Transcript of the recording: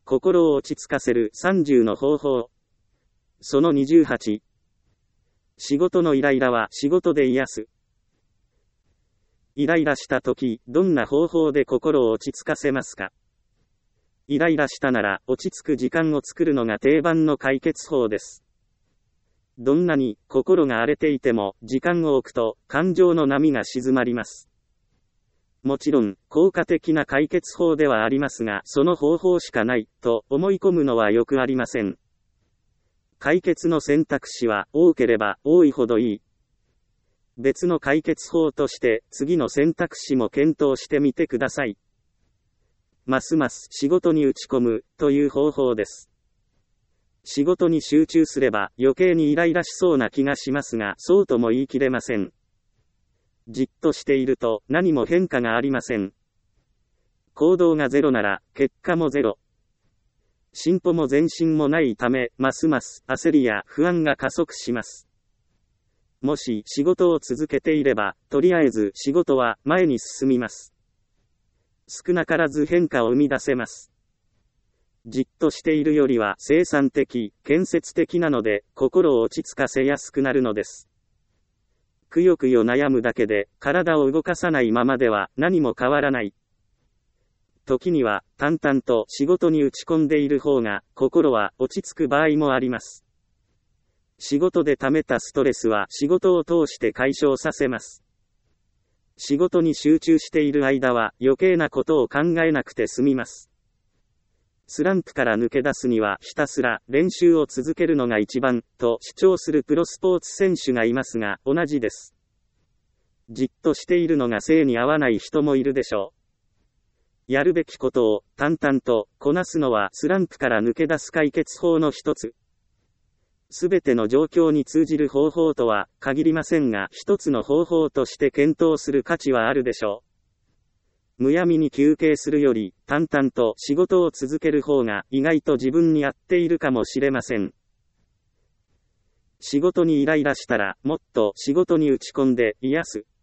心を落ち着かせる30の方法。その28。仕事のイライラは仕事で癒す。イライラしたとき、どんな方法で心を落ち着かせますか？イライラしたなら、落ち着く時間を作るのが定番の解決法です。どんなに心が荒れていても、時間を置くと、感情の波が静まります。もちろん、効果的な解決法ではありますが、その方法しかない、と思い込むのはよくありません。解決の選択肢は、多ければ多いほどいい。別の解決法として、次の選択肢も検討してみてください。ますます仕事に打ち込む、という方法です。仕事に集中すれば余計にイライラしそうな気がしますが、そうとも言い切れません。じっとしていると何も変化がありません。行動がゼロなら結果もゼロ。進歩も前進もないため、ますます焦りや不安が加速します。もし仕事を続けていれば、とりあえず仕事は前に進みます。少なからず変化を生み出せます。じっとしているよりは生産的、建設的なので、心を落ち着かせやすくなるのです。くよくよ悩むだけで、体を動かさないままでは何も変わらない。時には、淡々と仕事に打ち込んでいる方が、心は落ち着く場合もあります。仕事で溜めたストレスは仕事を通して解消させます。仕事に集中している間は余計なことを考えなくて済みます。スランプから抜け出すにはひたすら練習を続けるのが一番と主張するプロスポーツ選手がいますが、同じです。じっとしているのが性に合わない人もいるでしょう。やるべきことを淡々とこなすのはスランプから抜け出す解決法の一つ。すべての状況に通じる方法とは限りませんが、一つの方法として検討する価値はあるでしょう。むやみに休憩するより、淡々と仕事を続ける方が意外と自分に合っているかもしれません。仕事にイライラしたら、もっと仕事に打ち込んで癒す。